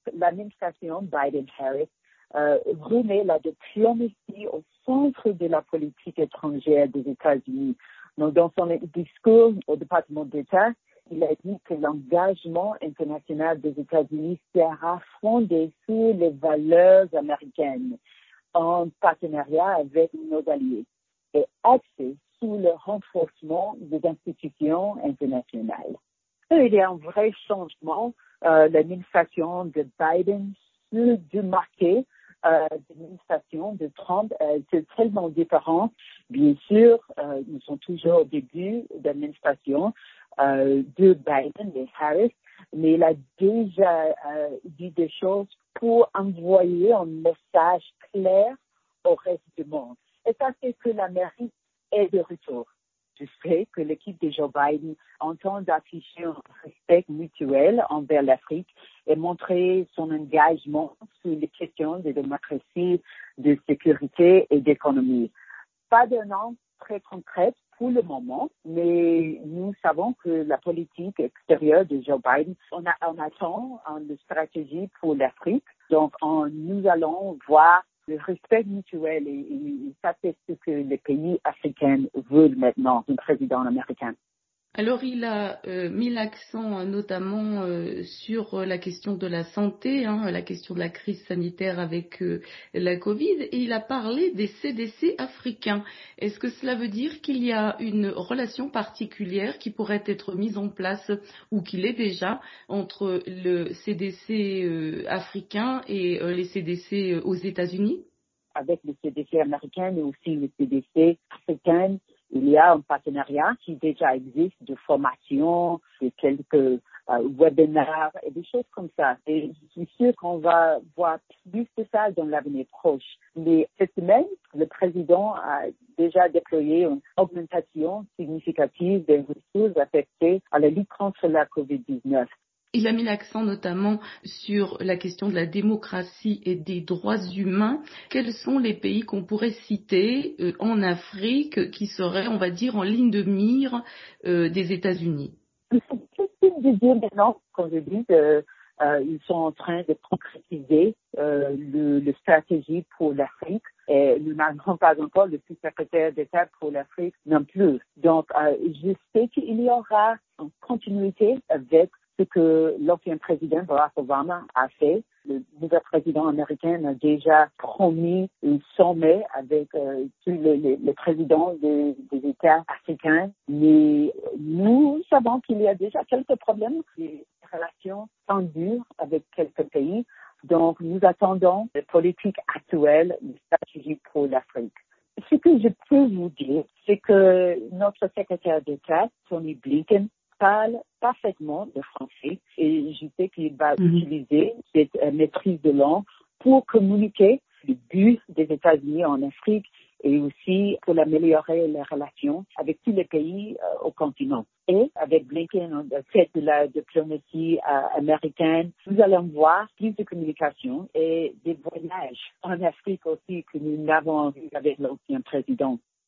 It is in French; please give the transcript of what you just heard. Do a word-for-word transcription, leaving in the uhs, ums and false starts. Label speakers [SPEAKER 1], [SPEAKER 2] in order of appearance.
[SPEAKER 1] l'administration Biden-Harris euh, remet la diplomatie au centre de la politique étrangère des États-Unis. Donc, dans son discours au département d'État, il a dit que l'engagement international des États-Unis sera fondé sur les valeurs américaines en partenariat avec nos alliés et axé sur le renforcement des institutions internationales. Il y a un vrai changement. Euh, l'administration de Biden se démarquer euh, de l'administration de Trump. Euh, c'est tellement différent. Bien sûr, euh, nous sommes toujours au début de l'administration euh, de Biden et Harris, mais il a déjà euh, dit des choses pour envoyer un message clair au reste du monde. Et ça, c'est que l'Amérique est de retour. Je sais que l'équipe de Joe Biden entend d'afficher un respect mutuel envers l'Afrique et montrer son engagement sur les questions de démocratie, de sécurité et d'économie. Pas d'un an très concret pour le moment, mais nous savons que la politique extérieure de Joe Biden, on, a, on attend une stratégie pour l'Afrique. Donc, on, nous allons voir le respect mutuel et, et, et ça, c'est ce que les pays africains veulent maintenant d'un président américain.
[SPEAKER 2] Alors, il a euh, mis l'accent euh, notamment euh, sur euh, la question de la santé, hein, la question de la crise sanitaire avec euh, la Covid, et il a parlé des C D C africains. Est-ce que cela veut dire qu'il y a une relation particulière qui pourrait être mise en place, ou qu'il est déjà, entre le C D C euh, africain et euh, les C D C euh, aux États-Unis?
[SPEAKER 1] Avec le C D C américain et aussi le C D C africain, il y a un partenariat qui déjà existe de formation, de quelques euh, webinaires et des choses comme ça. Et je suis sûre qu'on va voir plus de ça dans l'avenir proche. Mais cette semaine, le président a déjà déployé une augmentation significative des ressources affectées à la lutte contre la covid dix-neuf.
[SPEAKER 2] Il a mis l'accent notamment sur la question de la démocratie et des droits humains. Quels sont les pays qu'on pourrait citer euh, en Afrique qui seraient, on va dire, en ligne de mire euh, des États-Unis?
[SPEAKER 1] C'est difficile de dire maintenant, comme je dis, euh, euh, ils sont en train de concrétiser euh, le, le stratégie pour l'Afrique. Et nous n'avons pas encore le sous-secrétaire d'État pour l'Afrique non plus. Donc, euh, je sais qu'il y aura une continuité avec ce que l'ancien président Barack Obama a fait. Le nouveau président américain a déjà promis un sommet avec euh, tous les, les, les présidents des, des États africains. Mais nous savons qu'il y a déjà quelques problèmes, des relations tendues avec quelques pays. Donc, nous attendons les politiques actuelles, les stratégies pour l'Afrique. Ce que je peux vous dire, c'est que notre secrétaire d'État, Tony Blinken, parle parfaitement le français et je sais qu'il va mmh. utiliser cette euh, maîtrise de langue pour communiquer le but des États-Unis en Afrique et aussi pour améliorer les relations avec tous les pays euh, au continent. Et avec Blinken, on fait de la diplomatie euh, américaine, nous allons voir plus de communication et des voyages en Afrique aussi que nous n'avons vu avec l'ancien président.